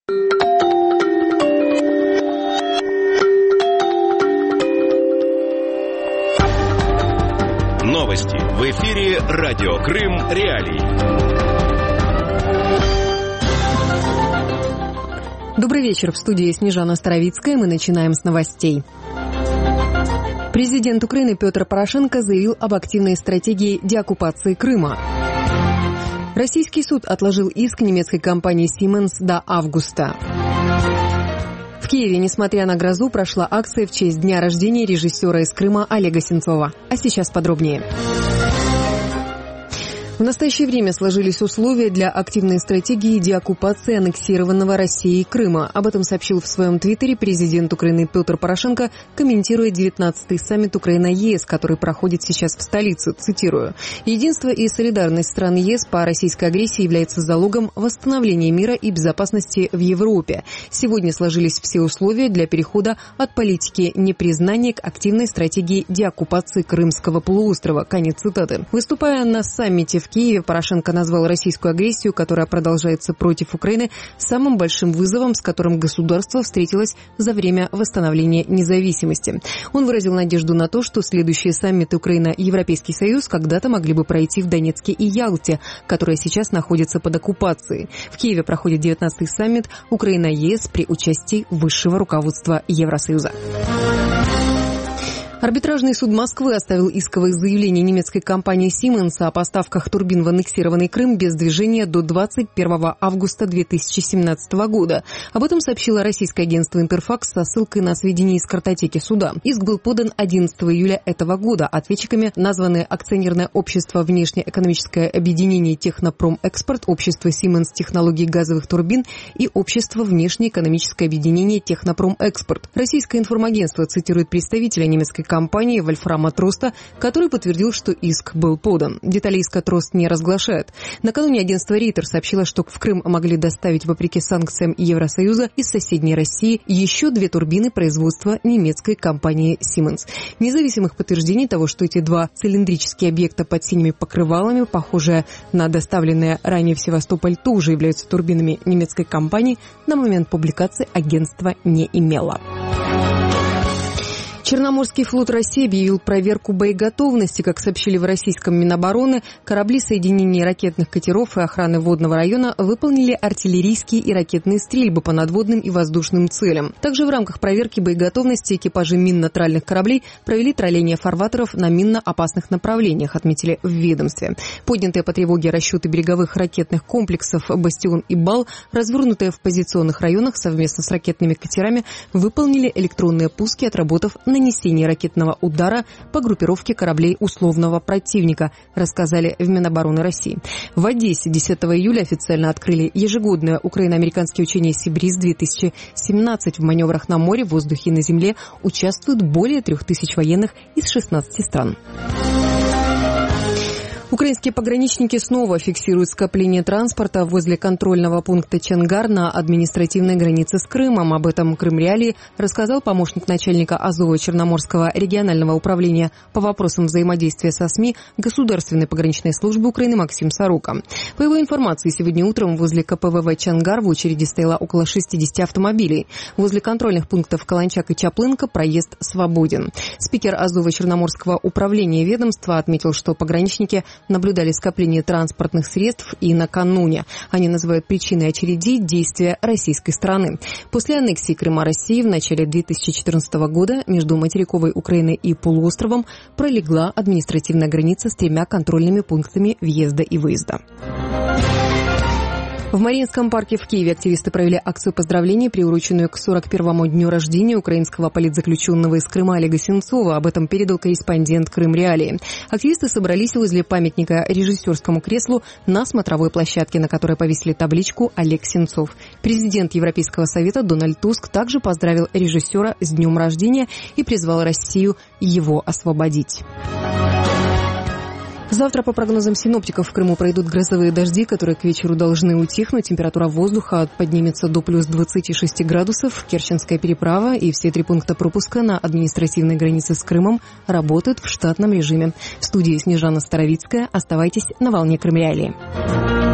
Новости в эфире «Радио Крым. Реалии». Добрый вечер. В студии Снежана Старовицкая. Мы начинаем с новостей. Президент Украины Петр Порошенко заявил об активной стратегии деоккупации Крыма. Российский суд отложил иск немецкой компании Siemens до августа. В Киеве, несмотря на грозу, прошла акция в честь дня рождения режиссера из Крыма Олега Сенцова. А сейчас подробнее. В настоящее время сложились условия для активной стратегии деоккупации аннексированного Россией Крыма. Об этом сообщил в своем твиттере президент Украины Петр Порошенко, комментируя 19-й саммит Украина-ЕС, который проходит сейчас в столице. Цитирую. «Единство и солидарность стран ЕС по российской агрессии является залогом восстановления мира и безопасности в Европе. Сегодня сложились все условия для перехода от политики непризнания к активной стратегии деоккупации Крымского полуострова». Конец цитаты. Выступая на саммите в Киеве, Порошенко назвал российскую агрессию, которая продолжается против Украины, самым большим вызовом, с которым государство встретилось за время восстановления независимости. Он выразил надежду на то, что следующие саммиты Украина-Европейский Союз когда-то могли бы пройти в Донецке и Ялте, которые сейчас находятся под оккупацией. В Киеве проходит 19-й саммит Украина-ЕС при участии высшего руководства Евросоюза. Арбитражный суд Москвы оставил исковое заявление немецкой компании Siemens о поставках турбин в аннексированный Крым без движения до 21 августа 2017 года. Об этом сообщило российское агентство «Интерфакс» со ссылкой на сведения из картотеки суда. Иск был подан 11 июля этого года. Ответчиками названы акционерное общество «Внешнеэкономическое объединение Технопромэкспорт», общество Siemens технологий газовых турбин и общество «Внешнеэкономическое объединение Технопромэкспорт». Российское информагентство цитирует представителя немецкой компании Вольфрама Троста, который подтвердил, что иск был подан. Детали иска Трост не разглашает. Накануне агентство Рейтер сообщило, что в Крым могли доставить, вопреки санкциям Евросоюза, из соседней России еще 2 турбины производства немецкой компании Siemens. Независимых подтверждений того, что эти 2 цилиндрические объекта под синими покрывалами, похожие на доставленные ранее в Севастополь, тоже являются турбинами немецкой компании, на момент публикации агентство не имело. Черноморский флот России объявил проверку боеготовности. Как сообщили в российском Минобороны, корабли соединения ракетных катеров и охраны водного района выполнили артиллерийские и ракетные стрельбы по надводным и воздушным целям. Также в рамках проверки боеготовности экипажи минно-тральных кораблей провели тролление фарватеров на минно-опасных направлениях, отметили в ведомстве. Поднятые по тревоге расчеты береговых ракетных комплексов «Бастион» и «Бал», развернутые в позиционных районах совместно с ракетными катерами, выполнили электронные пуски, отработав нанесение ракетного удара по группировке кораблей условного противника, рассказали в Минобороны России. В Одессе 10 июля официально открыли ежегодное украино-американские учения «Сибриз-2017». В маневрах на море, воздухе и на земле участвуют более 3000 военных из 16 стран. Украинские пограничники снова фиксируют скопление транспорта возле контрольного пункта Чонгар на административной границе с Крымом. Об этом Крым Реалии рассказал помощник начальника Азово-Черноморского регионального управления по вопросам взаимодействия со СМИ Государственной пограничной службы Украины Максим Сорока. По его информации, сегодня утром возле КПВВ Чонгар в очереди стояло около 60 автомобилей. Возле контрольных пунктов Каланчак и Чаплынка проезд свободен. Спикер Азово-Черноморского управления ведомства отметил, что пограничники наблюдали скопление транспортных средств и накануне. Они называют причиной очередей действия российской стороны. После аннексии Крыма России в начале 2014 года между материковой Украиной и полуостровом пролегла административная граница с 3 контрольными пунктами въезда и выезда. В Мариинском парке в Киеве активисты провели акцию поздравлений, приуроченную к 41-му дню рождения украинского политзаключенного из Крыма Олега Сенцова. Об этом передал корреспондент Крым Реалии. Активисты собрались возле памятника режиссерскому креслу на смотровой площадке, на которой повесили табличку «Олег Сенцов». Президент Европейского совета Дональд Туск также поздравил режиссера с днем рождения и призвал Россию его освободить. Завтра, по прогнозам синоптиков, в Крыму пройдут грозовые дожди, которые к вечеру должны утихнуть. Температура воздуха поднимется до плюс 26 градусов. Керченская переправа и все 3 пункта пропуска на административной границе с Крымом работают в штатном режиме. В студии Снежана Старовицкая. Оставайтесь на волне Крым Реалии.